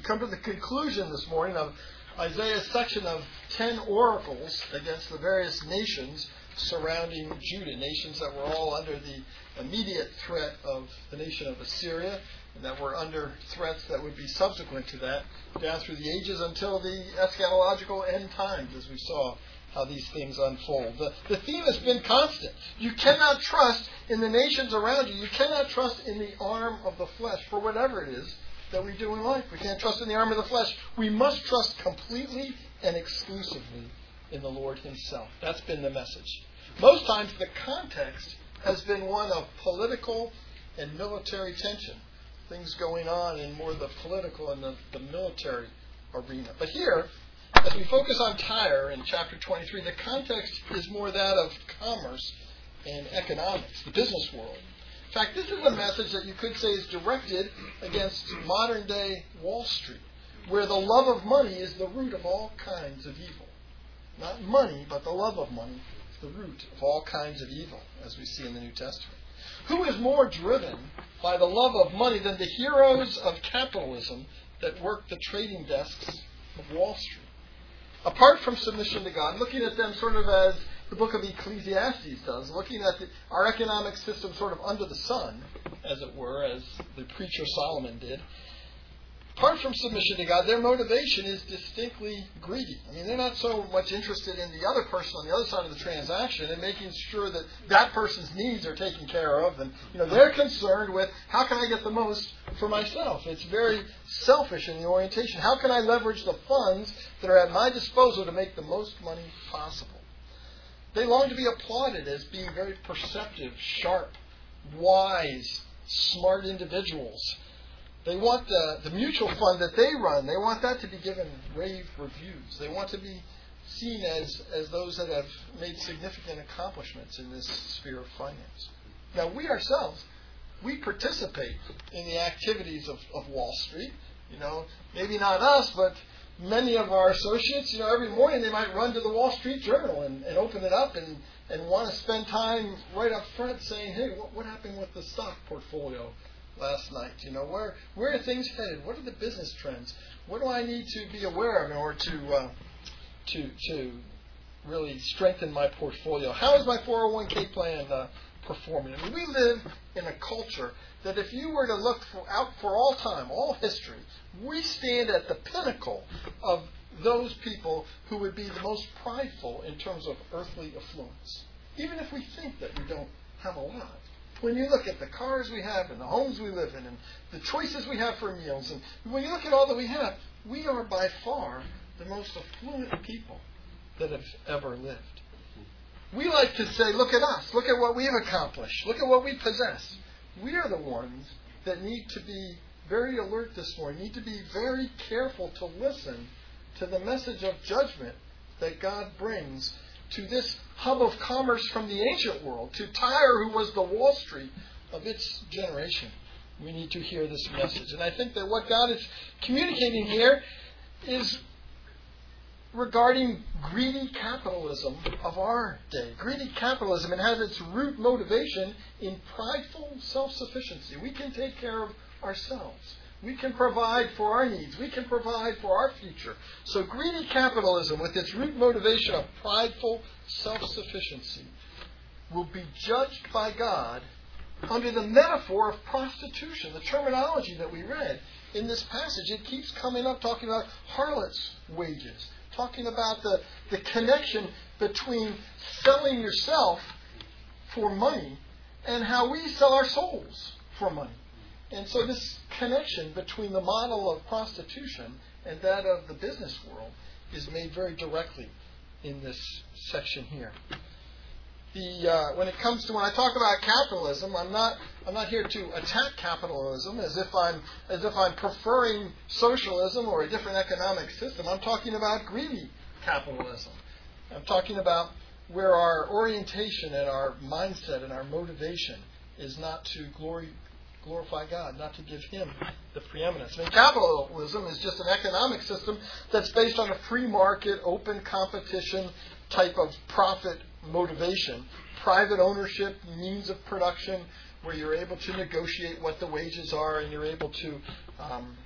come to the conclusion this morning of Isaiah's section of 10 oracles against the various nations surrounding Judah, nations that were all under the immediate threat of the nation of Assyria, and that were under threats that would be subsequent to that down through the ages until the eschatological end times, as we saw how these things unfold. The theme has been constant. You cannot trust in the nations around you. You cannot trust in the arm of the flesh for whatever it is that we do in life. We can't trust in the arm of the flesh. We must trust completely and exclusively in the Lord Himself. That's been the message. Most times the context has been one of political and military tension. Things going on in more the political and the military arena. But here, as we focus on Tyre in chapter 23, the context is more that of commerce and economics, the business world. In fact, this is a message that you could say is directed against modern-day Wall Street, where the love of money is the root of all kinds of evil. Not money, but the love of money is the root of all kinds of evil, as we see in the New Testament. Who is more driven by the love of money than the heroes of capitalism that work the trading desks of Wall Street? Apart from submission to God, looking at them sort of as the book of Ecclesiastes does, looking at our economic system sort of under the sun, as it were, as the preacher Solomon did, apart from submission to God, their motivation is distinctly greedy. I mean, they're not so much interested in the other person on the other side of the transaction and making sure that that person's needs are taken care of. And, they're concerned with how can I get the most for myself. It's very selfish in the orientation. How can I leverage the funds that are at my disposal to make the most money possible? They long to be applauded as being very perceptive, sharp, wise, smart individuals. They want the mutual fund that they run, they want that to be given rave reviews. They want to be seen as those that have made significant accomplishments in this sphere of finance. Now, we ourselves, we participate in the activities of Wall Street. Maybe not us, but many of our associates, every morning they might run to the Wall Street Journal and open it up and want to spend time right up front saying, hey, what happened with the stock portfolio last night? Where are things headed? What are the business trends? What do I need to be aware of in order to really strengthen my portfolio? How is my 401k plan performing? I mean, we live in a culture that if you were to look out for all time, all history, we stand at the pinnacle of those people who would be the most prideful in terms of earthly affluence. Even if we think that we don't have a lot. When you look at the cars we have and the homes we live in and the choices we have for meals, and when you look at all that we have, we are by far the most affluent people that have ever lived. We like to say, look at us, look at what we've accomplished, look at what we possess. We are the ones that need to be very alert this morning, need to be very careful to listen to the message of judgment that God brings to this hub of commerce from the ancient world, to Tyre, who was the Wall Street of its generation. We need to hear this message. And I think that what God is communicating here is regarding greedy capitalism of our day. Greedy capitalism, it has its root motivation in prideful self-sufficiency. We can take care of ourselves. We can provide for our needs. We can provide for our future. So greedy capitalism, with its root motivation of prideful self-sufficiency, will be judged by God under the metaphor of prostitution, the terminology that we read in this passage. It keeps coming up talking about harlots' wages, talking about the connection between selling yourself for money and how we sell our souls for money. And so this connection between the model of prostitution and that of the business world is made very directly in this section here. When I talk about capitalism, I'm not here to attack capitalism as if I'm preferring socialism or a different economic system. I'm talking about greedy capitalism. I'm talking about where orientation and our mindset and our motivation is not to glorify God, not to give Him the preeminence. I mean, capitalism is just an economic system that's based on a free market, open competition type of profit motivation. Private ownership, means of production, where you're able to negotiate what the wages are and you're able to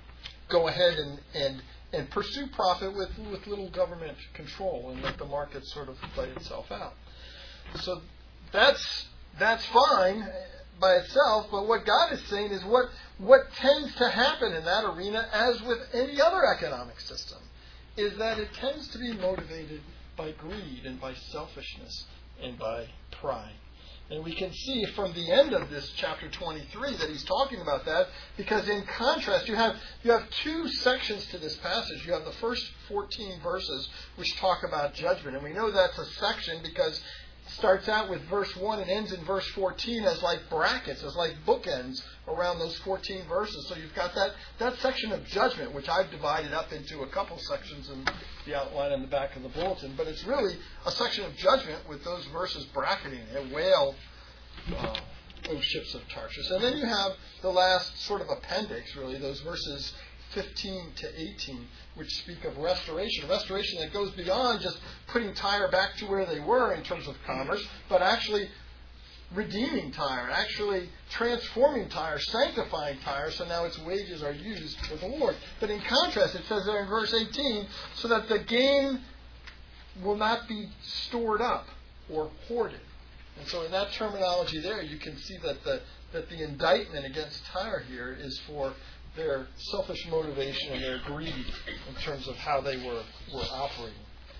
go ahead and pursue profit with little government control and let the market sort of play itself out. So that's fine by itself, but what God is saying is what tends to happen in that arena, as with any other economic system, is that it tends to be motivated by greed and by selfishness and by pride. And we can see from the end of this chapter 23 that he's talking about that, because in contrast, you have two sections to this passage. You have the first 14 verses, which talk about judgment. And we know that's a section because it starts out with verse 1 and ends in verse 14 as like brackets, as like bookends around those 14 verses. So you've got that section of judgment, which I've divided up into a couple sections in the outline in the back of the bulletin. But it's really a section of judgment with those verses bracketing it. Wail, O ships of Tarshish. And then you have the last sort of appendix, really, those verses 15 to 18, which speak of restoration. Restoration that goes beyond just putting Tyre back to where they were in terms of commerce, but actually redeeming Tyre, actually transforming Tyre, sanctifying Tyre, so now its wages are used for the Lord. But in contrast, it says there in verse 18, so that the gain will not be stored up or hoarded. And so in that terminology there, you can see that the indictment against Tyre here is for their selfish motivation and their greed in terms of how they were operating.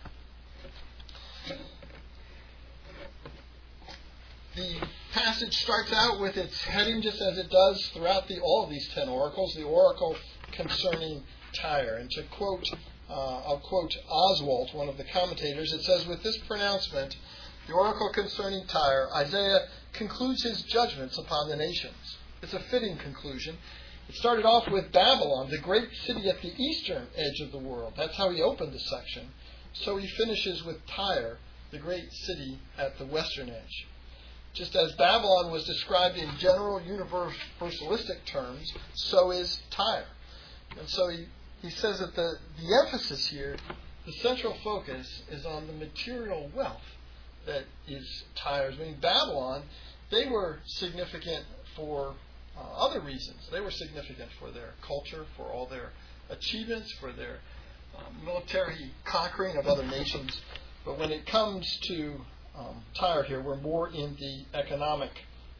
The passage starts out with its heading, just as it does throughout all of these 10 oracles, the oracle concerning Tyre. And to quote, I'll quote Oswalt, one of the commentators. It says, with this pronouncement, the oracle concerning Tyre, Isaiah concludes his judgments upon the nations. It's a fitting conclusion. It started off with Babylon, the great city at the eastern edge of the world. That's how he opened the section. So he finishes with Tyre, the great city at the western edge. Just as Babylon was described in general universalistic terms, so is Tyre. And so he says that the emphasis here, the central focus, is on the material wealth that is Tyre's. I mean, Babylon, they were significant for other reasons. They were significant for their culture, for all their achievements, for their military conquering of other nations. But when it comes to Tyre here, we're more in the economic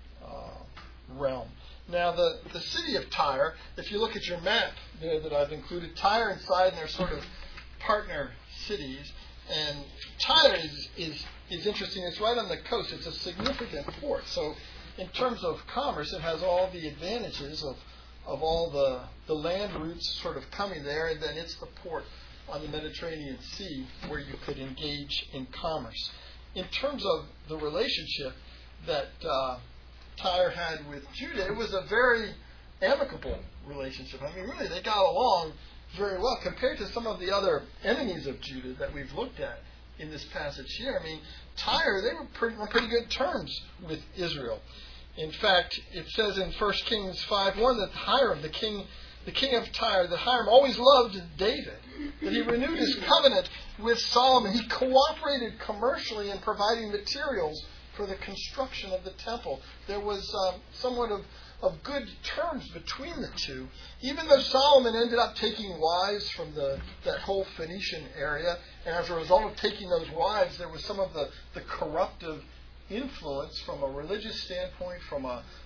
realm. Now, the city of Tyre, if you look at your map there that I've included, Tyre and Sidon are sort of partner cities. And Tyre is interesting. It's right on the coast. It's a significant port. So in terms of commerce, it has all the advantages of all the land routes sort of coming there, and then it's the port on the Mediterranean Sea where you could engage in commerce. In terms of the relationship that Tyre had with Judah, it was a very amicable relationship. I mean, really, they got along very well compared to some of the other enemies of Judah that we've looked at in this passage here. I mean, Tyre, they were on pretty good terms with Israel. In fact, it says in 1 Kings 5:1 that Hiram, the king of Tyre, that Hiram always loved David, that he renewed his covenant with Solomon. He cooperated commercially in providing materials for the construction of the temple. There was somewhat of good terms between the two, even though Solomon ended up taking wives from that whole Phoenician area, and as a result of taking those wives, there was some of the corruptive influence from a religious standpoint, from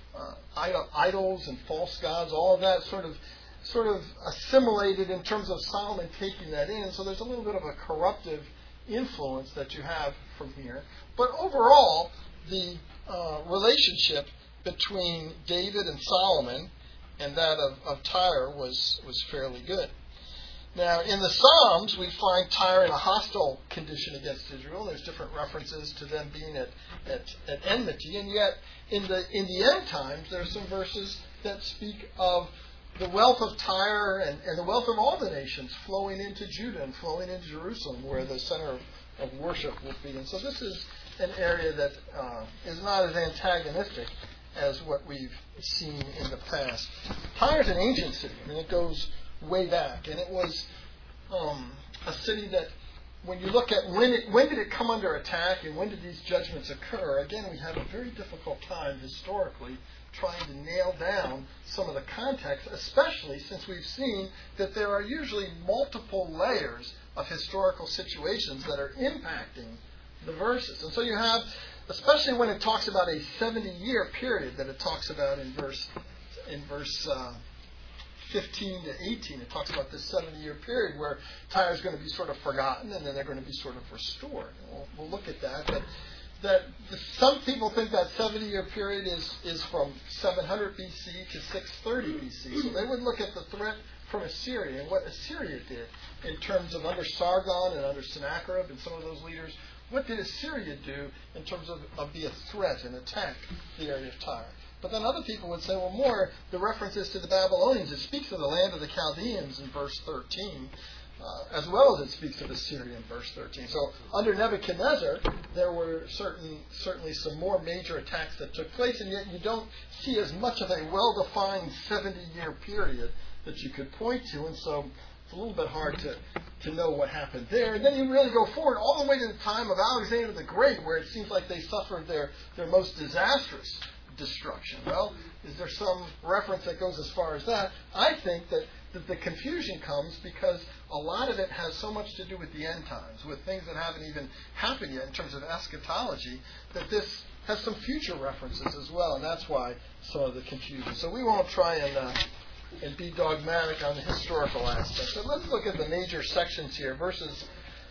idols and false gods, all of that sort of assimilated in terms of Solomon taking that in. So there's a little bit of a corruptive influence that you have from here. But overall, the relationship between David and Solomon and that of Tyre was fairly good. Now, in the Psalms, we find Tyre in a hostile condition against Israel. There's different references to them being at enmity, and yet in the end times, there are some verses that speak of the wealth of Tyre and the wealth of all the nations flowing into Judah and flowing into Jerusalem, where the center of worship will be. And so this is an area that is not as antagonistic as what we've seen in the past. Tyre is an ancient city. I mean, it goes way back, and it was a city that, when you look at when did it come under attack and when did these judgments occur, again, we have a very difficult time historically trying to nail down some of the context, especially since we've seen that there are usually multiple layers of historical situations that are impacting the verses. And so you have, especially when it talks about a 70-year period that it talks about in verse 15 to 18, it talks about this 70-year period where Tyre is going to be sort of forgotten and then they're going to be sort of restored. And we'll look at that. But some people think that 70-year period is from 700 BC to 630 BC. So they would look at the threat from Assyria and what Assyria did in terms of under Sargon and under Sennacherib and some of those leaders. What did Assyria do in terms of be a threat and attack the area of Tyre? But then other people would say, well, more the references to the Babylonians. It speaks of the land of the Chaldeans in verse 13, as well as it speaks of Assyria in verse 13. So under Nebuchadnezzar, there were certainly some more major attacks that took place, and yet you don't see as much of a well-defined 70-year period that you could point to, and so it's a little bit hard to know what happened there. And then you really go forward all the way to the time of Alexander the Great, where it seems like they suffered their most disastrous destruction. Well, is there some reference that goes as far as that? I think that the confusion comes because a lot of it has so much to do with the end times, with things that haven't even happened yet in terms of eschatology, that this has some future references as well, and that's why some of the confusion. So we won't try and be dogmatic on the historical aspect. So let's look at the major sections here. Verses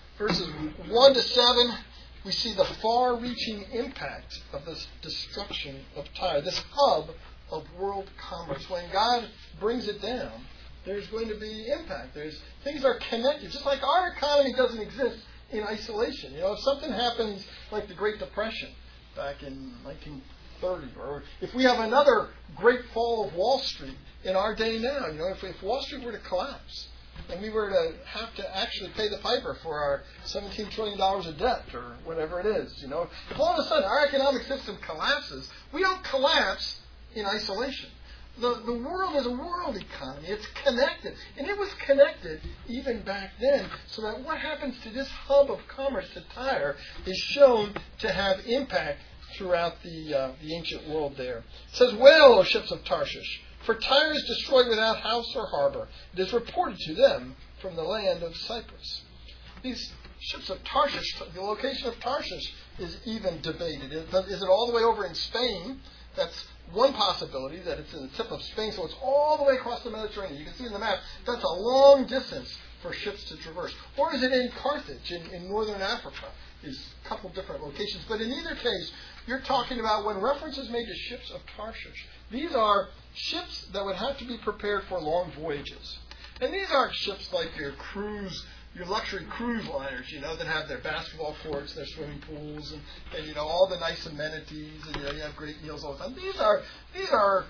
1 to 7, we see the far-reaching impact of this destruction of Tyre, this hub of world commerce. When God brings it down, there's going to be impact. Things are connected. Just like our economy doesn't exist in isolation. If something happens like the Great Depression back in 1930, or if we have another great fall of Wall Street in our day now, if Wall Street were to collapse, and we were to have to actually pay the piper for our $17 trillion of debt or whatever it is, if all of a sudden our economic system collapses, we don't collapse in isolation. The world is a world economy. It's connected. And it was connected even back then, so that what happens to this hub of commerce to Tyre is shown to have impact throughout the ancient world there. It says, "Wail, O ships of Tarshish, for Tyre is destroyed without house or harbor. It is reported to them from the land of Cyprus." These ships of Tarshish, the location of Tarshish is even debated. Is it all the way over in Spain? That's one possibility, that it's in the tip of Spain, so it's all the way across the Mediterranean. You can see in the map, that's a long distance for ships to traverse. Or is it in Carthage, in northern Africa? Is a couple different locations. But in either case, you're talking about when reference is made to ships of Tarshish. These are ships that would have to be prepared for long voyages. And these aren't ships like your luxury cruise liners, that have their basketball courts, their swimming pools, and all the nice amenities, and you have great meals all the time. These are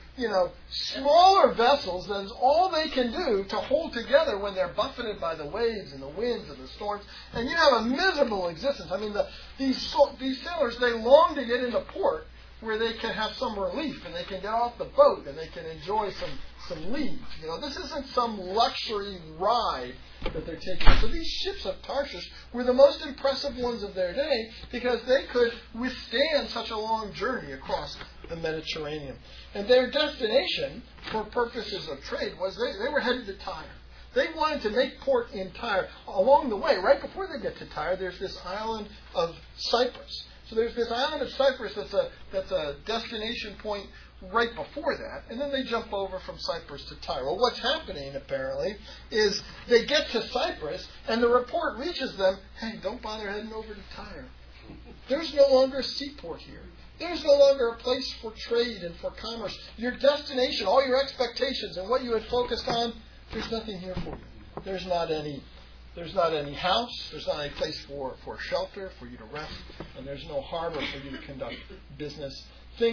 smaller vessels that is all they can do to hold together when they're buffeted by the waves and the winds and the storms, and you have a miserable existence. I mean, these sailors, they long to get into port where they can have some relief and they can get off the boat and they can enjoy some leave. This isn't some luxury ride that they're taking. So these ships of Tarshish were the most impressive ones of their day because they could withstand such a long journey across the Mediterranean. And their destination, for purposes of trade, was they were headed to Tyre. They wanted to make port in Tyre. Along the way, right before they get to Tyre, there's this island of Cyprus. So there's this island of Cyprus that's a destination point right before that, and then they jump over from Cyprus to Tyre. Well, what's happening, apparently, is they get to Cyprus, and the report reaches them, hey, don't bother heading over to Tyre. There's no longer a seaport here. There's no longer a place for trade and for commerce. Your destination, all your expectations and what you had focused on, there's nothing here for you. There's not any house, there's not any place for shelter, for you to rest, and there's no harbor for you to conduct business.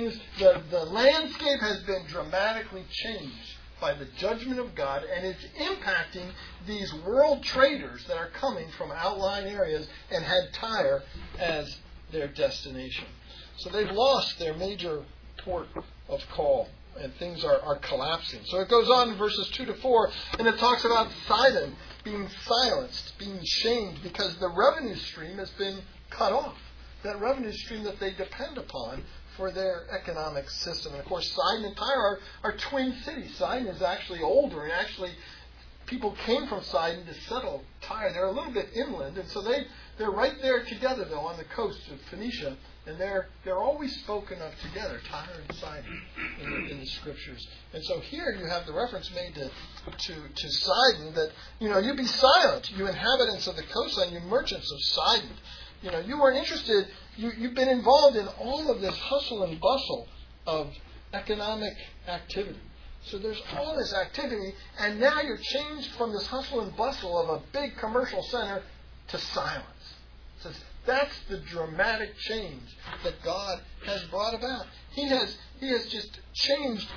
The landscape has been dramatically changed by the judgment of God, and it's impacting these world traders that are coming from outlying areas and had Tyre as their destination. So they've lost their major port of call, and things are collapsing. So it goes on in verses 2 to 4, and it talks about Sidon being silenced, being shamed, because the revenue stream has been cut off. That revenue stream that they depend upon for their economic system. And of course, Sidon and Tyre are twin cities. Sidon is actually older, and actually people came from Sidon to settle Tyre. They're a little bit inland, and so they're right there together, though, on the coast of Phoenicia, and they're always spoken of together, Tyre and Sidon, in the Scriptures. And so here you have the reference made to Sidon that, you be silent, you inhabitants of the coastline, you merchants of Sidon. You weren't interested, you've been involved in all of this hustle and bustle of economic activity. So there's all this activity, and now you're changed from this hustle and bustle of a big commercial center to silence. So that's the dramatic change that God has brought about. He has just changed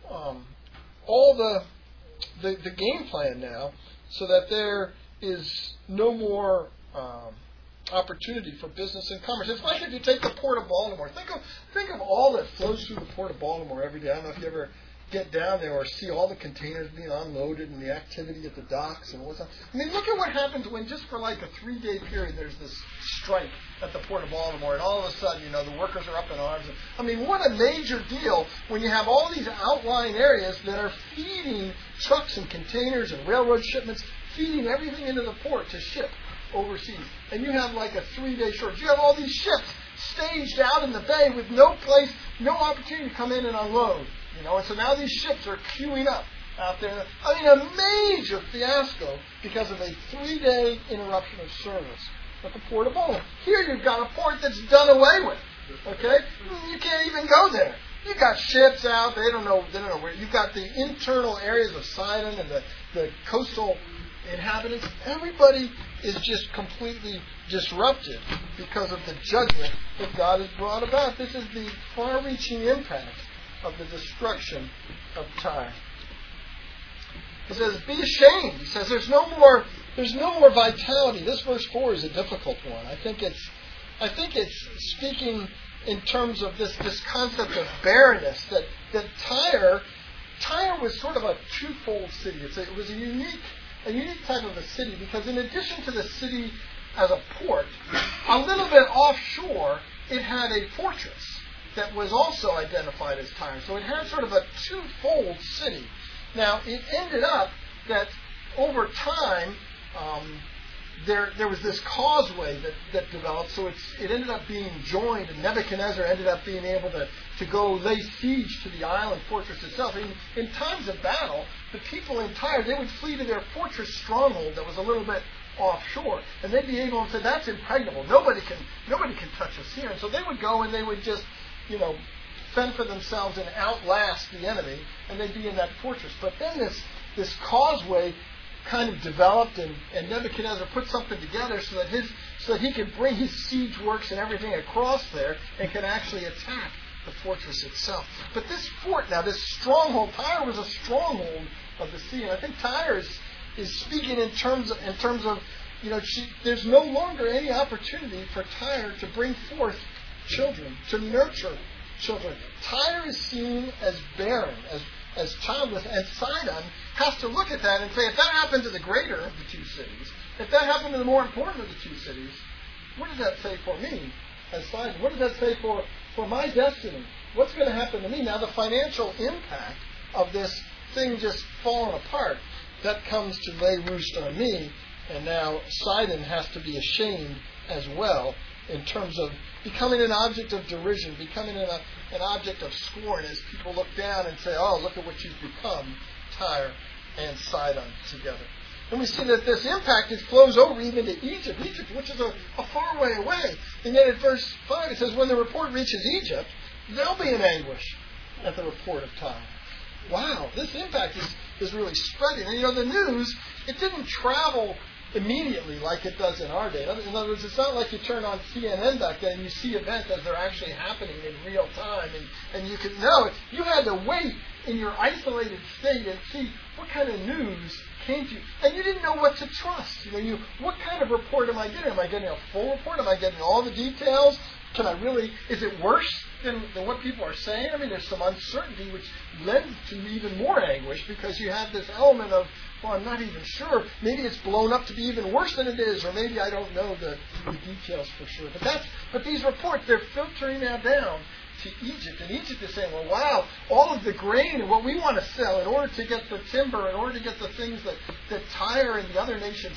all the game plan now, so that there is no more opportunity for business and commerce. It's like if you take the Port of Baltimore. Think of all that flows through the Port of Baltimore every day. I don't know if you ever get down there or see all the containers being unloaded and the activity at the docks and what's on. I mean, look at what happens when just for like a 3-day period there's this strike at the Port of Baltimore, and all of a sudden, the workers are up in arms. I mean, what a major deal when you have all these outlying areas that are feeding trucks and containers and railroad shipments, feeding everything into the port to ship overseas. And you have like a 3-day shortage. You have all these ships staged out in the bay with no place, no opportunity to come in and unload. And so now these ships are queuing up out there. I mean, a major fiasco because of a 3-day interruption of service at the Port of Baltimore. Here you've got a port that's done away with. Okay? You can't even go there. You've got ships out. They don't know where. You've got the internal areas of Sidon and the coastal inhabitants. Everybody is just completely disrupted because of the judgment that God has brought about. This is the far-reaching impact of the destruction of Tyre. He says, be ashamed. He says there's no more vitality. This verse 4 is a difficult one. I think it's speaking in terms of this concept of barrenness, that Tyre was sort of a twofold city. It was a unique type of a city, because in addition to the city as a port, a little bit offshore, it had a fortress that was also identified as Tyre. So it had sort of a twofold city. Now, it ended up that over time, there was this causeway that developed, so it ended up being joined, and Nebuchadnezzar ended up being able to go lay siege to the island fortress itself. In times of battle, the people in Tyre, they would flee to their fortress stronghold that was a little bit offshore, and they'd be able to say, that's impregnable. Nobody can touch us here. And so they would go and they would just fend for themselves and outlast the enemy, and they'd be in that fortress. But then this causeway kind of developed, and Nebuchadnezzar put something together so that he could bring his siege works and everything across there and could actually attack the fortress itself. But this fort now, this stronghold, Tyre was a stronghold of the sea, and I think Tyre is speaking in terms of there's no longer any opportunity for Tyre to bring forth children, to nurture children. Tyre is seen as barren, as childless, and Sidon has to look at that and say, if that happened to the greater of the two cities, if that happened to the more important of the two cities, what does that say for me as Sidon? What does that say for my destiny? What's going to happen to me? Now, the financial impact of this thing just falling apart, that comes to lay roost on me, and now Sidon has to be ashamed as well, in terms of becoming an object of derision, becoming an object of scorn as people look down and say, oh, look at what you've become, Tyre and Sidon together. And we see that this impact flows over even to Egypt, which is a far way away. And yet at verse 5 it says, when the report reaches Egypt, they'll be in anguish at the report of Tyre. Wow, this impact is really spreading. And the news, it didn't travel immediately like it does in our day. In other words, it's not like you turn on CNN back then and you see events as they're actually happening in real time, and you can know. You had to wait in your isolated state and see what kind of news came to you. And you didn't know what to trust. What kind of report am I getting? Am I getting a full report? Am I getting all the details? Is it worse than what people are saying? I mean, there's some uncertainty which lends to even more anguish, because you have this element of, well, I'm not even sure. Maybe it's blown up to be even worse than it is, or maybe I don't know the details for sure. But these reports, they're filtering now down to Egypt. And Egypt is saying, well, wow, all of the grain and what we want to sell in order to get the timber, in order to get the things that Tyre and the other nations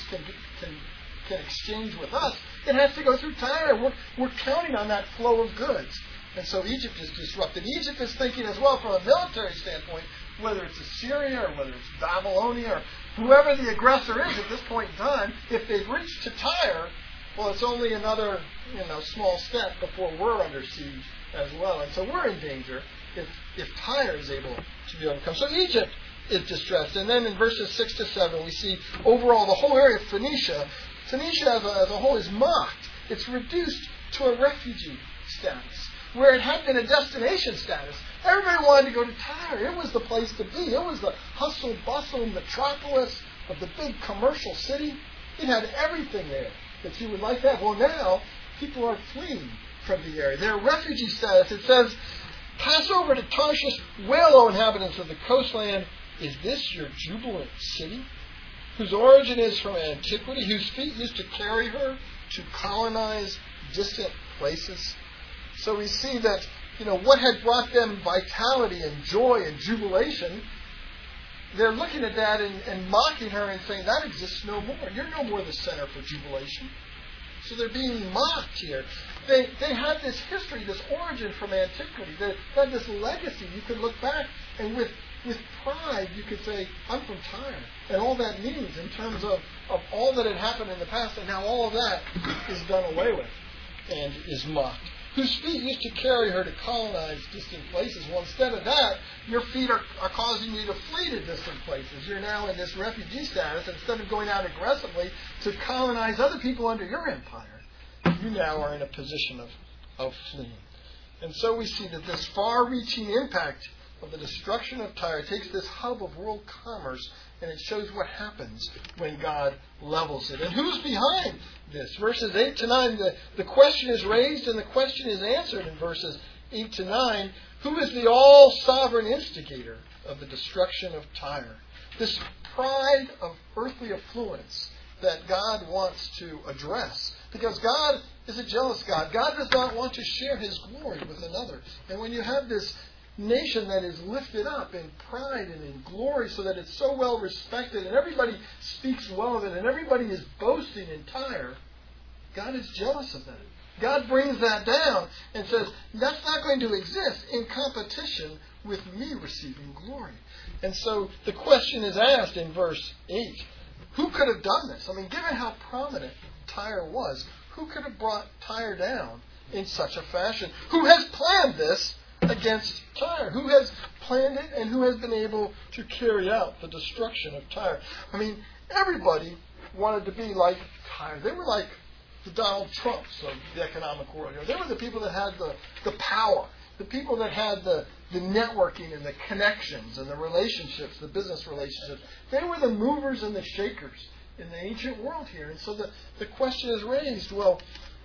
can exchange with us, it has to go through Tyre. We're counting on that flow of goods. And so Egypt is disrupted. Egypt is thinking as well from a military standpoint, whether it's Assyria or whether it's Babylonia or whoever the aggressor is at this point in time, if they've reached to Tyre, well, it's only another small step before we're under siege as well. And so we're in danger if Tyre is able to be overcome. So Egypt is distressed. And then in verses 6 to 7, we see overall the whole area of Phoenicia as a whole is mocked. It's reduced to a refugee status, where it had been a destination status. Everybody wanted to go to Tyre. It was the place to be. It was the hustle, bustle, metropolis of the big commercial city. It had everything there that you would like to have. Well, now people are fleeing from the area. Their refugee status, it says, pass over to Tarshish, wail, O inhabitants of the coastland. Is this your jubilant city, whose origin is from antiquity, whose feet used to carry her to colonize distant places? So we see that, what had brought them vitality and joy and jubilation, they're looking at that and mocking her and saying, that exists no more. You're no more the center for jubilation. So they're being mocked here. They had this history, this origin from antiquity. They had this legacy. You could look back and with pride you could say, I'm from Tyre. And all that means in terms of all that had happened in the past, and now all of that is done away with and is mocked. Whose feet used to carry her to colonize distant places. Well, instead of that, your feet are causing you to flee to distant places. You're now in this refugee status. Instead of going out aggressively to colonize other people under your empire, you now are in a position of fleeing. And so we see that this far-reaching impact of the destruction of Tyre takes this hub of world commerce, and it shows what happens when God levels it. And who's behind this? Verses 8 to 9, the question is raised and the question is answered in verses 8 to 9. Who is the all-sovereign instigator of the destruction of Tyre? This pride of earthly affluence that God wants to address. Because God is a jealous God. God does not want to share His glory with another. And when you have this nation that is lifted up in pride and in glory so that it's so well respected and everybody speaks well of it and everybody is boasting in Tyre, God is jealous of that. God brings that down and says, that's not going to exist in competition with me receiving glory. And so the question is asked in verse 8, who could have done this? I mean, given how prominent Tyre was, who could have brought Tyre down in such a fashion? Who has planned this against Tyre? Who has planned it and who has been able to carry out the destruction of Tyre? I mean, everybody wanted to be like Tyre. They were like the Donald Trumps of the economic world. They were the people that had the power, the people that had the networking and the connections and the relationships, the business relationships. They were the movers and the shakers in the ancient world here. And so the question is raised, well,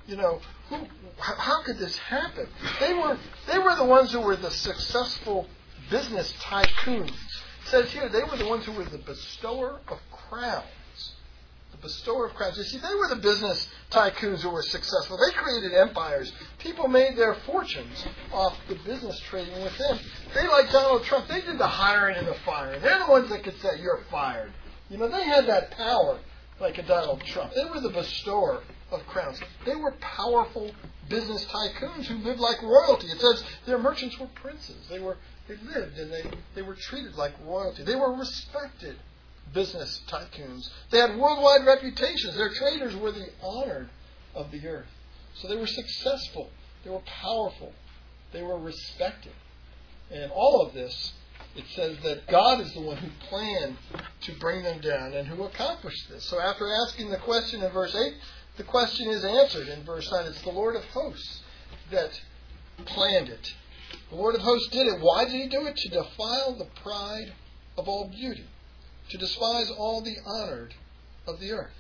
how could this happen? They were the ones who were the successful business tycoons. It says here they were the ones who were the bestower of crowns. The bestower of crowns. You see, they were the business tycoons who were successful. They created empires. People made their fortunes off the business trading with them. They, like Donald Trump, they did the hiring and the firing. They're the ones that could say, you're fired. They had that power like a Donald Trump. They were the bestower of crowns. They were powerful business tycoons who lived like royalty. It says their merchants were princes. They lived and they were treated like royalty. They were respected business tycoons. They had worldwide reputations. Their traders were the honored of the earth. So they were successful. They were powerful. They were respected. And all of this, it says that God is the one who planned to bring them down and who accomplished this. So after asking the question in verse 8, the question is answered in verse 9. It's the Lord of hosts that planned it. The Lord of hosts did it. Why did He do it? To defile the pride of all beauty. To despise all the honored of the earth.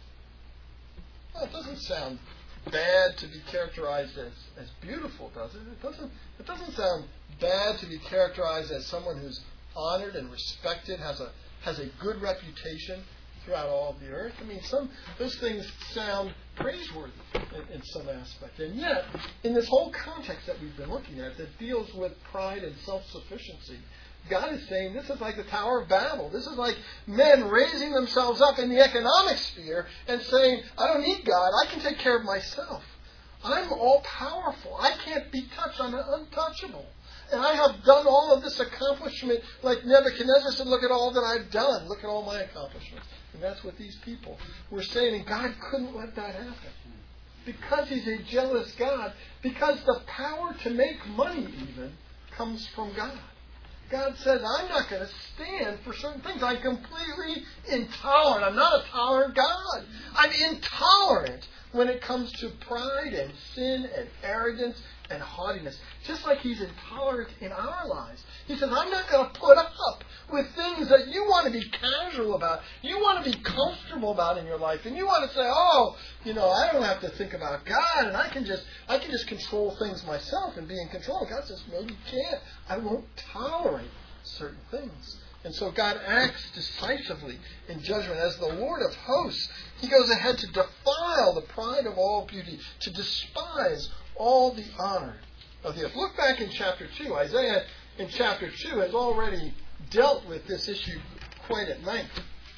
Well, it doesn't sound bad to be characterized as beautiful, does it? It doesn't sound bad to be characterized as someone who's honored and respected, has a good reputation. throughout all of the earth. I mean, those things sound praiseworthy in some aspect. And yet, in this whole context that we've been looking at that deals with pride and self-sufficiency, God is saying this is like the Tower of Babel. This is like men raising themselves up in the economic sphere and saying, I don't need God. I can take care of myself. I'm all-powerful. I can't be touched. I'm untouchable. And I have done all of this accomplishment like Nebuchadnezzar said, look at all that I've done. Look at all my accomplishments. And that's what these people were saying. And God couldn't let that happen. Because He's a jealous God. Because the power to make money even comes from God. God says, I'm not going to stand for certain things. I'm completely intolerant. I'm not a tolerant God. I'm intolerant when it comes to pride and sin and arrogance and haughtiness. Just like He's intolerant in our lives. He says, I'm not going to put up with things that you want to be casual about. You want to be comfortable about in your life. And you want to say, I don't have to think about God. And I can just control things myself and be in control. God says, no, you can't. I won't tolerate certain things. And so God acts decisively in judgment. As the Lord of hosts, He goes ahead to defile the pride of all beauty, to despise all the honor of the earth. Look back in chapter 2. Isaiah in chapter 2 has already dealt with this issue quite at length.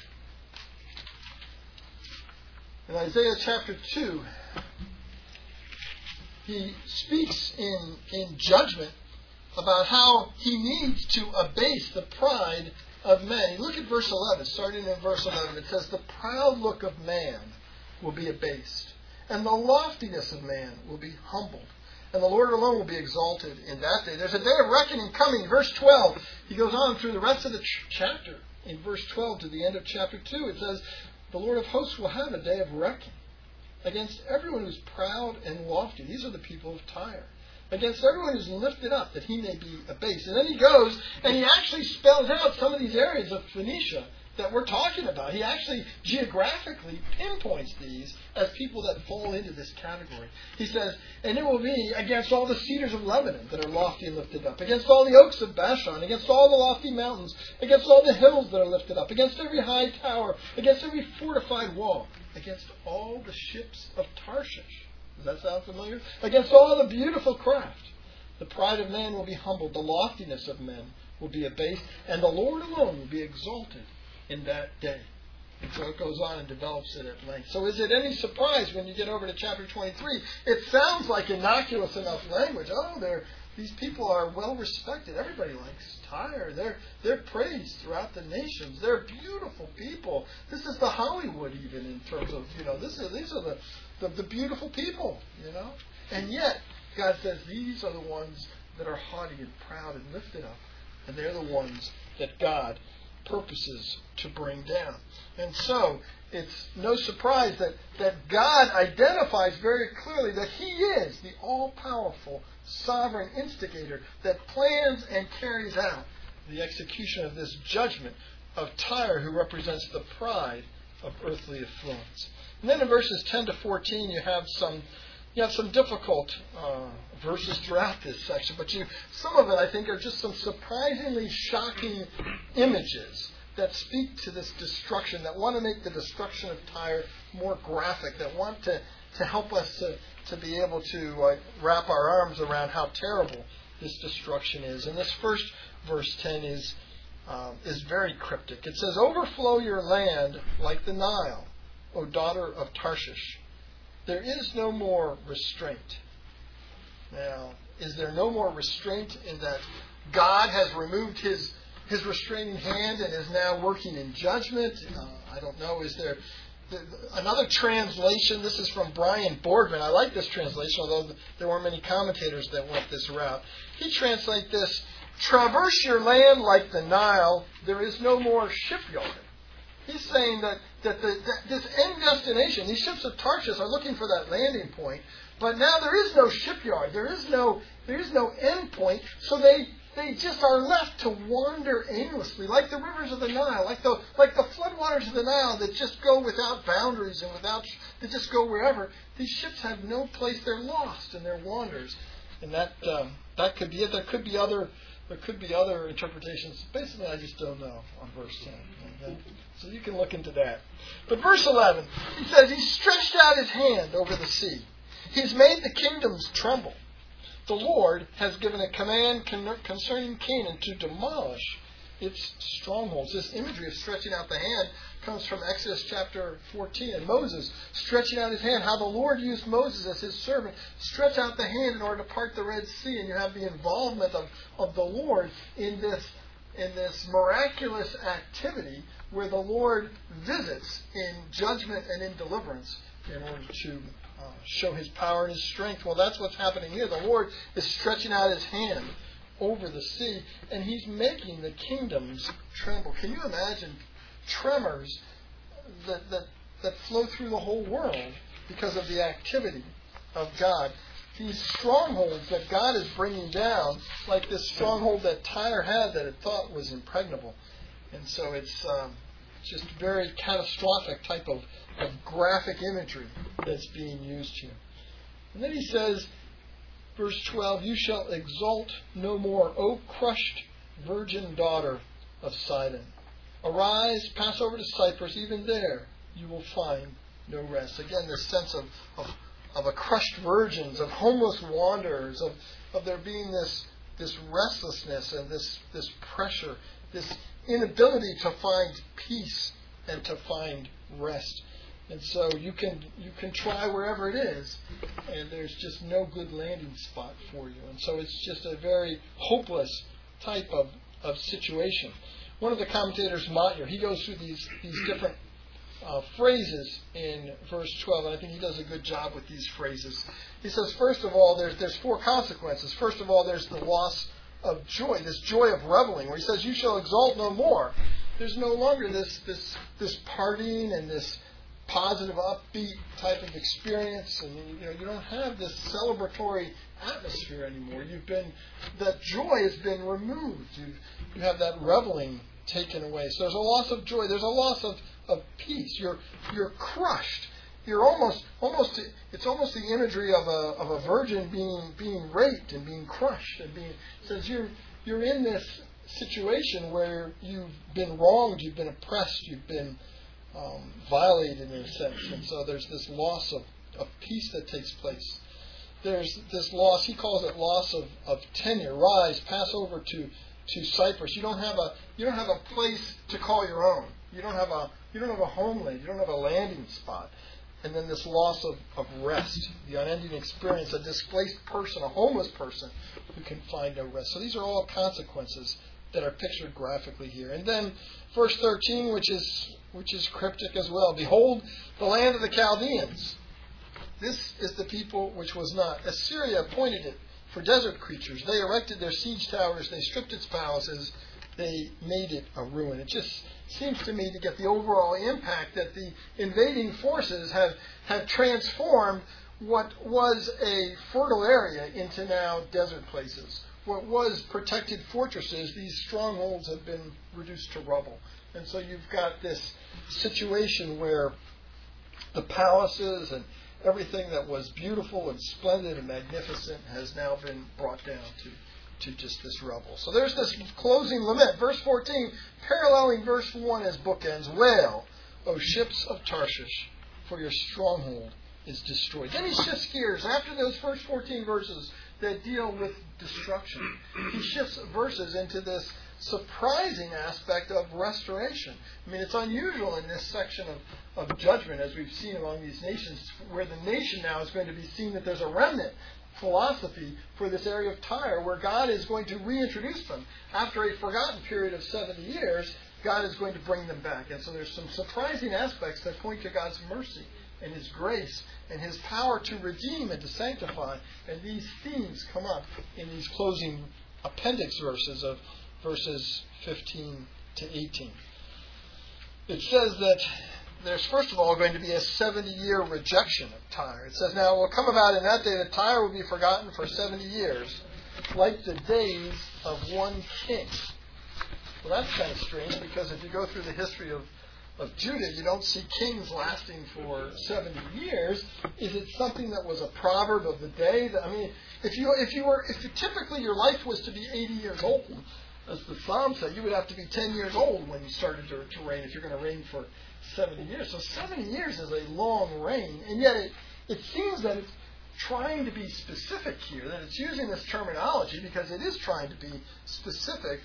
In Isaiah chapter 2, he speaks in judgment about how he needs to abase the pride of men. Look at verse 11. Starting in verse 11, it says, the proud look of man will be abased, and the loftiness of man will be humbled, and the Lord alone will be exalted in that day. There's a day of reckoning coming. Verse 12, he goes on through the rest of the chapter. In verse 12 to the end of chapter 2, it says, the Lord of hosts will have a day of reckoning against everyone who's proud and lofty. These are the people of Tyre. Against everyone who's lifted up, that he may be abased. And then he goes and he actually spells out some of these areas of Phoenicia that we're talking about. He actually geographically pinpoints these as people that fall into this category. He says, and it will be against all the cedars of Lebanon that are lofty and lifted up, against all the oaks of Bashan, against all the lofty mountains, against all the hills that are lifted up, against every high tower, against every fortified wall, against all the ships of Tarshish. Does that sound familiar? Against all the beautiful craft. The pride of man will be humbled. The loftiness of men will be abased. And the Lord alone will be exalted in that day. And so it goes on and develops it at length. So is it any surprise when you get over to chapter 23? It sounds like innocuous enough language. These people are well respected. Everybody likes Tyre. They're praised throughout the nations. They're beautiful people. This is the Hollywood even in terms of, these are the beautiful people, And yet, God says these are the ones that are haughty and proud and lifted up. And they're the ones that God purposes to bring down. And so, it's no surprise that God identifies very clearly that He is the all-powerful, sovereign instigator that plans and carries out the execution of this judgment of Tyre, who represents the pride of earthly affluence. And then in verses 10 to 14, you have some difficult verses throughout this section, but some of it, I think, are just some surprisingly shocking images that speak to this destruction, that want to make the destruction of Tyre more graphic, that want to help us to be able to wrap our arms around how terrible this destruction is. And this first verse 10 is very cryptic. It says, overflow your land like the Nile, O daughter of Tarshish. There is no more restraint. Now, is there no more restraint in that God has removed His restraining hand and is now working in judgment? I don't know. Is there another translation? This is from Brian Boardman. I like this translation, although there weren't many commentators that went this route. He translates this, traverse your land like the Nile. There is no more shipyard. He's saying that this end destination, these ships of Tarshish are looking for that landing point, but now there is no shipyard. There is no end point, so they just are left to wander aimlessly, like the rivers of the Nile, like the floodwaters of the Nile that just go without boundaries and they just go wherever. These ships have no place. They're lost in their wanders, and that could be it. There could be other interpretations. Basically, I just don't know on verse 10. Okay? So you can look into that. But verse 11, he says, he stretched out his hand over the sea. He's made the kingdoms tremble. The Lord has given a command concerning Canaan to demolish its strongholds. This imagery of stretching out the hand comes from Exodus chapter 14. And Moses stretching out his hand, how the Lord used Moses as his servant, stretch out the hand in order to part the Red Sea. And you have the involvement of the Lord in this miraculous activity where the Lord visits in judgment and in deliverance in order to show his power and his strength. Well, that's what's happening here. The Lord is stretching out his hand over the sea, and he's making the kingdoms tremble. Can you imagine tremors that flow through the whole world because of the activity of God? These strongholds that God is bringing down, like this stronghold that Tyre had that it thought was impregnable. And so it's just very catastrophic type of graphic imagery that's being used here. And then he says, verse 12, you shall exult no more, O crushed virgin daughter of Sidon. Arise, pass over to Cyprus, even there you will find no rest. Again, this sense of a crushed virgins, of homeless wanderers, of there being this restlessness and this pressure, this inability to find peace and to find rest. And so you can try wherever it is, and there's just no good landing spot for you. And so it's just a very hopeless type of situation. One of the commentators, Motyer, he goes through these different phrases in verse 12, and I think he does a good job with these phrases. He says, first of all, there's four consequences. First of all, there's the loss of joy, this joy of reveling, where he says, you shall exalt no more. There's no longer this partying and this positive, upbeat type of experience, and you don't have this celebratory atmosphere anymore. That joy has been removed. You have that reveling taken away. So there's a loss of joy. There's a loss of peace. You're crushed. You're almost. It's almost the imagery of a virgin being raped and being crushed and being. It says you're in this situation where you've been wronged, you've been oppressed, you've been violated in a sense, and so there's this loss of peace that takes place. There's this loss. He calls it loss of tenure. Rise, pass over to Cyprus. You don't have a place to call your own. You don't have a homeland. You don't have a landing spot. And then this loss of rest, the unending experience, a displaced person, a homeless person who can find no rest. So these are all consequences that are pictured graphically here. And then verse 13, which is cryptic as well. Behold, the land of the Chaldeans. This is the people which was not. Assyria appointed it for desert creatures. They erected their siege towers. They stripped its palaces. They made it a ruin. It just seems to me to get the overall impact that the invading forces have transformed what was a fertile area into now desert places. What was protected fortresses, these strongholds have been reduced to rubble. And so you've got this situation where the palaces and everything that was beautiful and splendid and magnificent has now been brought down to just this rubble. So there's this closing lament. Verse 14, paralleling verse 1 as bookends. Wail, O ships of Tarshish, for your stronghold is destroyed. Then he shifts gears. After those first 14 verses that deal with destruction, he shifts verses into this surprising aspect of restoration. I mean, it's unusual in this section of judgment, as we've seen among these nations, where the nation now is going to be seen that there's a remnant philosophy for this area of Tyre, where God is going to reintroduce them. After a forgotten period of 70 years, God is going to bring them back. And so there's some surprising aspects that point to God's mercy and His grace and His power to redeem and to sanctify. And these themes come up in these closing appendix verses of verses 15 to 18. It says that there's first of all going to be a 70-year rejection of Tyre. It says, now it will come about in that day that Tyre will be forgotten for 70 years, like the days of one king. Well, that's kind of strange, because if you go through the history of Judah, you don't see kings lasting for 70 years. Is it something that was a proverb of the day? I mean, if typically your life was to be 80 years old, as the Psalm said, you would have to be 10 years old when you started to reign if you're going to reign for 70 years. So 70 years is a long reign, and yet it seems that it's trying to be specific here, that it's using this terminology because it is trying to be specific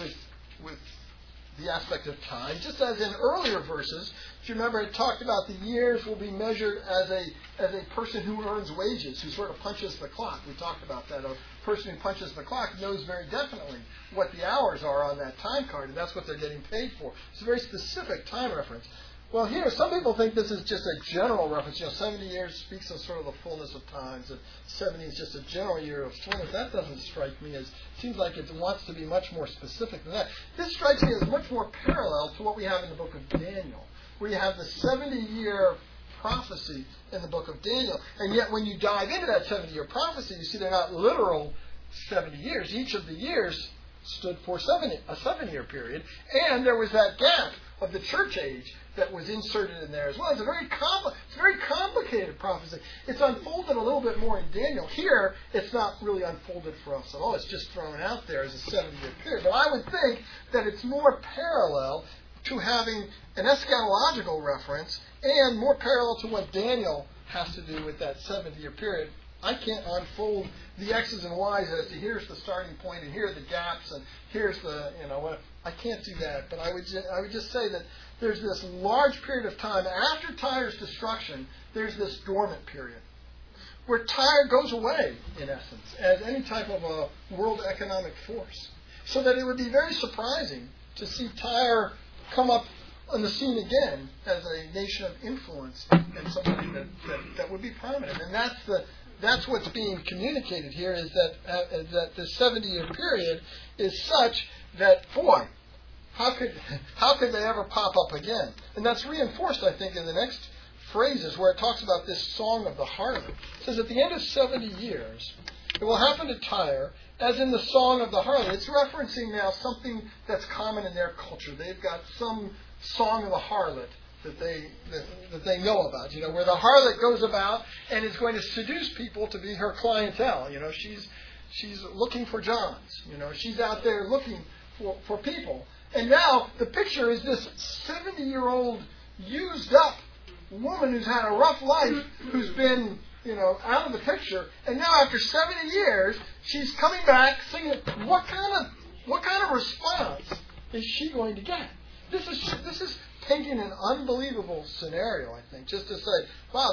with the aspect of time, just as in earlier verses. If you remember, it talked about the years will be measured as a person who earns wages, who sort of punches the clock. We talked about that. A person who punches the clock knows very definitely what the hours are on that time card, and that's what they're getting paid for. It's a very specific time reference. Well, here, some people think this is just a general reference. 70 years speaks of sort of the fullness of times, and 70 is just a general year of fullness. That doesn't strike me as, seems like it wants to be much more specific than that. This strikes me as much more parallel to what we have in the book of Daniel, where you have the 70-year prophecy in the book of Daniel. And yet when you dive into that 70-year prophecy, you see they're not literal 70 years. Each of the years stood for a 7-year period, and there was that gap of the church age that was inserted in there as well. It's a very complicated prophecy. It's unfolded a little bit more in Daniel. Here, it's not really unfolded for us at all. It's just thrown out there as a 7-year period. But I would think that it's more parallel to having an eschatological reference and more parallel to what Daniel has to do with that 70-year period. I can't unfold the X's and Y's as to here's the starting point and here are the gaps and here's the, what. I can't do that. But I would just say that there's this large period of time after Tyre's destruction. There's this dormant period where Tyre goes away, in essence, as any type of a world economic force. So that it would be very surprising to see Tyre come up on the scene again as a nation of influence and somebody that would be prominent. And that's what's being communicated here, is that the 70-year period is such that, boy, how could they ever pop up again? And that's reinforced, I think, in the next phrases where it talks about this song of the harlot. It says, at the end of 70 years, it will happen to Tyre as in the song of the harlot. It's referencing now something that's common in their culture. They've got some song of the harlot that they know about, where the harlot goes about and is going to seduce people to be her clientele. She's looking for Johns. She's out there looking for people. And now the picture is this 70-year-old used up woman who's had a rough life, who's been, out of the picture. And now after 70 years, she's coming back singing. What kind of response is she going to get? This is painting an unbelievable scenario, I think, just to say, wow,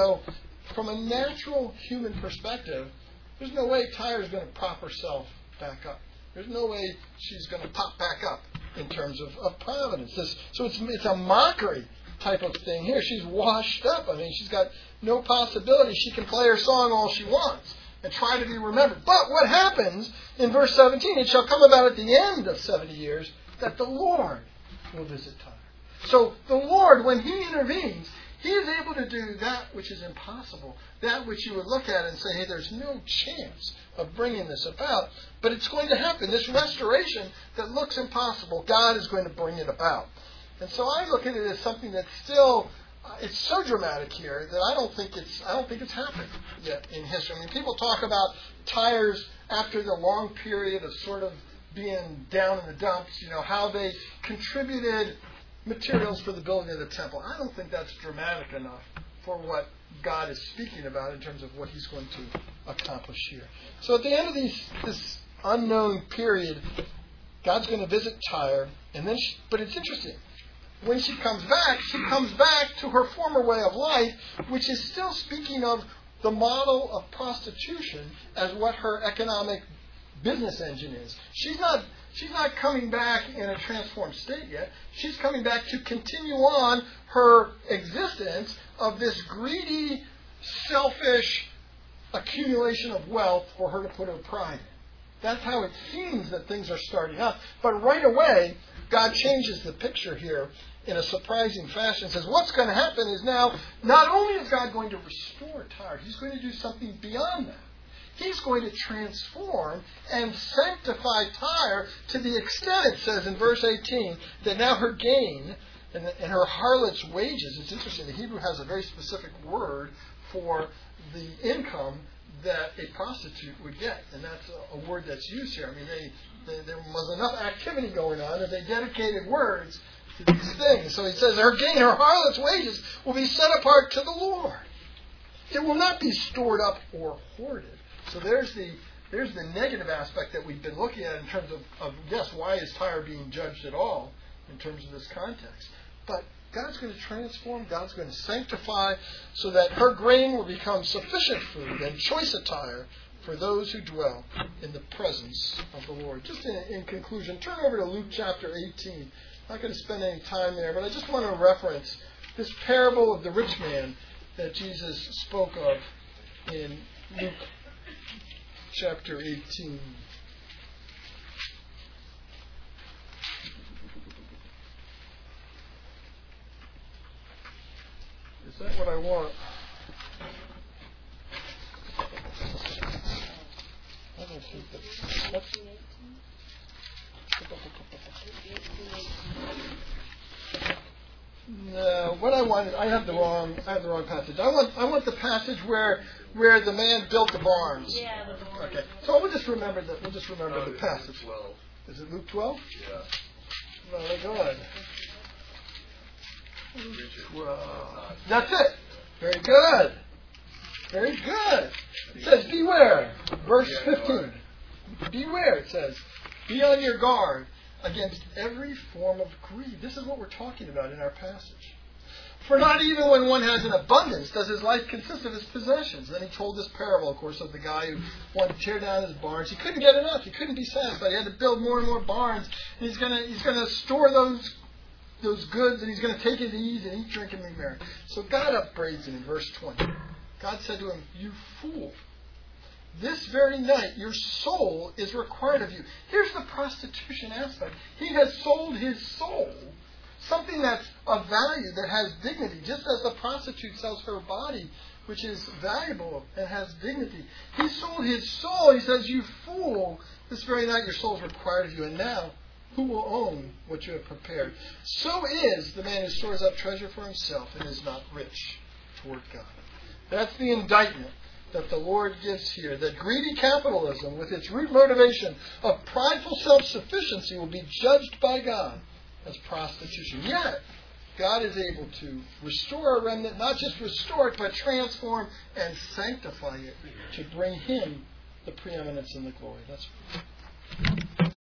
from a natural human perspective, there's no way Tyre's going to prop herself back up. There's no way she's going to pop back up in terms of providence. So it's a mockery type of thing here. She's washed up. I mean, she's got no possibility. She can play her song all she wants and try to be remembered. But what happens in verse 17, it shall come about at the end of 70 years that the Lord will visit Tyre. So the Lord, when He intervenes, He is able to do that which is impossible, that which you would look at and say, hey, there's no chance of bringing this about. But it's going to happen. This restoration that looks impossible, God is going to bring it about. And so I look at it as something that's still, it's so dramatic here that I don't think it's happened yet in history. I mean, people talk about Tyre's, after the long period of sort of being down in the dumps, how they contributed materials for the building of the temple. I don't think that's dramatic enough for what God is speaking about in terms of what He's going to accomplish here. So at the end of this unknown period, God's going to visit Tyre, and then but it's interesting. When she comes back to her former way of life, which is still speaking of the model of prostitution as what her economic business engine is. She's not coming back in a transformed state yet. She's coming back to continue on her existence of this greedy, selfish accumulation of wealth for her to put her pride in. That's how it seems that things are starting out. But right away, God changes the picture here in a surprising fashion. It says what's going to happen is now, not only is God going to restore Tyre, He's going to do something beyond that. He's going to transform and sanctify Tyre to the extent, it says in verse 18, that now her gain and her harlot's wages, it's interesting, the Hebrew has a very specific word for the income that a prostitute would get. And that's a word that's used here. I mean, There was enough activity going on that they dedicated words to these things. So he says, her gain, her harlot's wages, will be set apart to the Lord. It will not be stored up or hoarded. So there's the negative aspect that we've been looking at in terms of yes, why is Tyre being judged at all in terms of this context? But God's going to transform, God's going to sanctify, so that her grain will become sufficient food and choice attire for those who dwell in the presence of the Lord. Just in conclusion, turn over to Luke chapter 18. I'm not going to spend any time there, but I just want to reference this parable of the rich man that Jesus spoke of in Luke chapter 18. Is that what I want? I don't think that's... No, what I wanted, I have the wrong passage. I want the passage where the man built the barns. Yeah. Okay. So we'll just remember the passage. 12. Is it Luke 12? Yeah. Very good. Luke 12. That's it. Very good. Very good. It says, beware. Verse 15. Beware, it says. Be on your guard against every form of greed. This is what we're talking about in our passage. For not even when one has an abundance does his life consist of his possessions. Then he told this parable, of course, of the guy who wanted to tear down his barns. He couldn't get enough. He couldn't be satisfied. He had to build more and more barns. And he's going to store those goods, and he's going to take his ease and eat, drink, and be merry. So God upbraids him in verse 20. God said to him, "You fool. This very night your soul is required of you." Here's the prostitution aspect. He has sold his soul, something that's of value, that has dignity, just as the prostitute sells her body, which is valuable and has dignity. He sold his soul. He says, "You fool, this very night your soul is required of you, and now who will own what you have prepared?" So is the man who stores up treasure for himself and is not rich toward God. That's the indictment that the Lord gives here, that greedy capitalism, with its root motivation of prideful self-sufficiency, will be judged by God as prostitution. Yet, God is able to restore a remnant, not just restore it, but transform and sanctify it to bring Him the preeminence and the glory. That's